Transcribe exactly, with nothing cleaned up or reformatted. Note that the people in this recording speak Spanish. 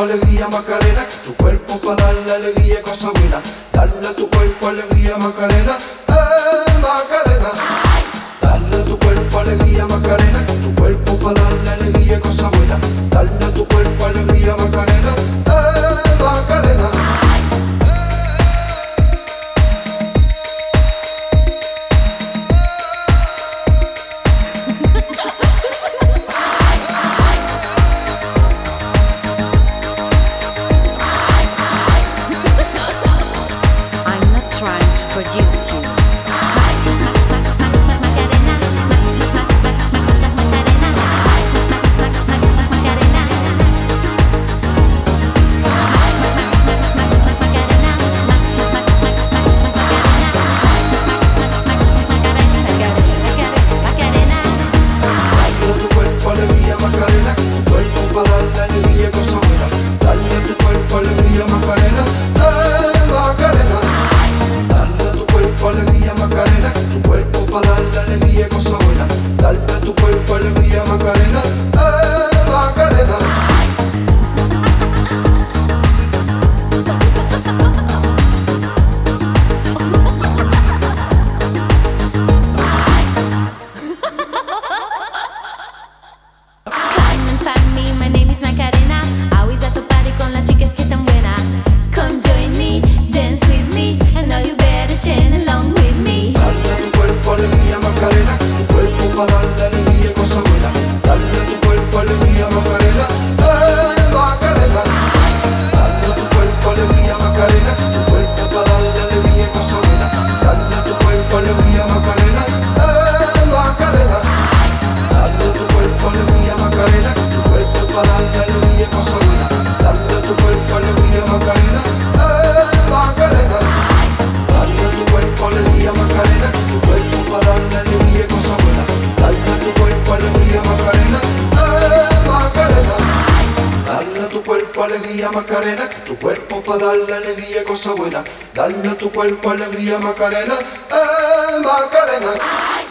alegría Macarena, que tu cuerpo para darle alegría y cosa buena. Dale a tu cuerpo alegría Macarena, eh Macarena. Dale a tu cuerpo alegría Macarena, que tu cuerpo para darle alegría y cosa buena. Dale a tu cuerpo alegría Macarena, eh Macarena. Trying to produce you. Alegría Macarena, que tu cuerpo para darle alegría y cosa buena. Dale a tu cuerpo alegría Macarena, eh Macarena.